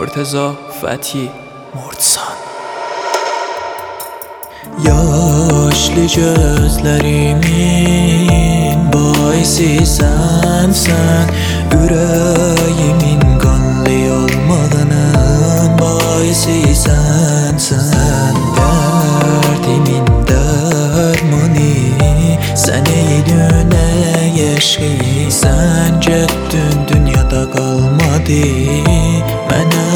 Murtaza Fethi Murtsan. Yaşlı gözlerimin baisi sensen, yüreğimin kanlı olmalının baisi sensen. Derdimin dermanı sen eylüne yeşki, sen getdin dünyada kalmadı mənə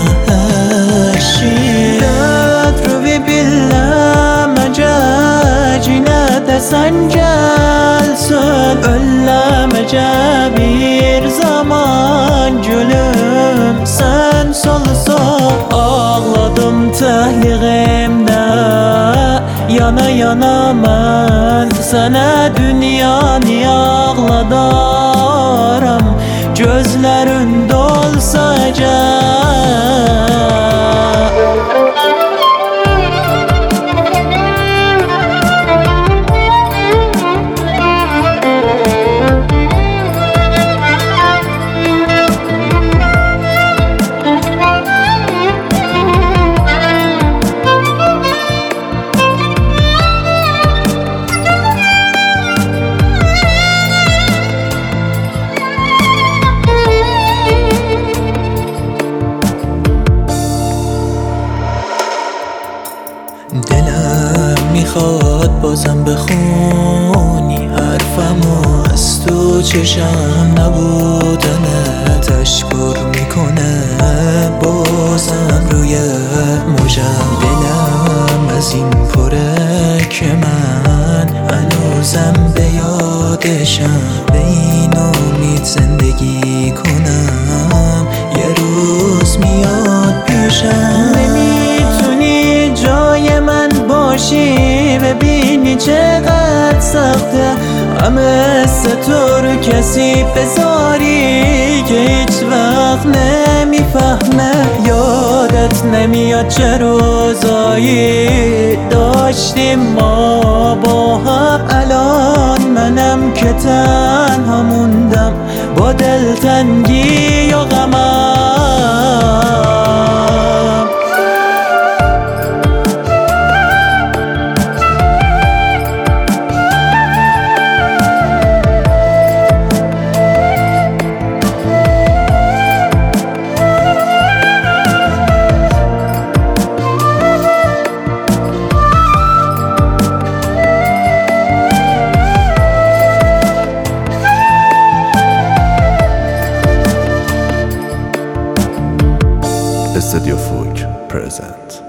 eşki. Dövrü billəməcə cinə də sən gəlsən, ölləməcə bir zaman gülüm sən solsan. Ağladım təhliğimdə yana yana mən sənə dünyanı ağladaram, gözlərin dolsacaq. دلم میخواد بازم بخونی حرفمو از تو، چشم نبودنت اشکر میکنه بازم روی موجم. دلم از این پره که من هنوزم به یادشم، به این امید زندگی کنم یه روز میاد پیشم. نمیتونی جای من باشی، ببینی چقدر سخته همه تو رو کسی بذاری که هیچ وقت نمیفهمه. یادت نمیاد چه روزایی داشتیم ما با هم، الان منم که تنها موندم با دلتنگی و غمم. Estadio Folk present.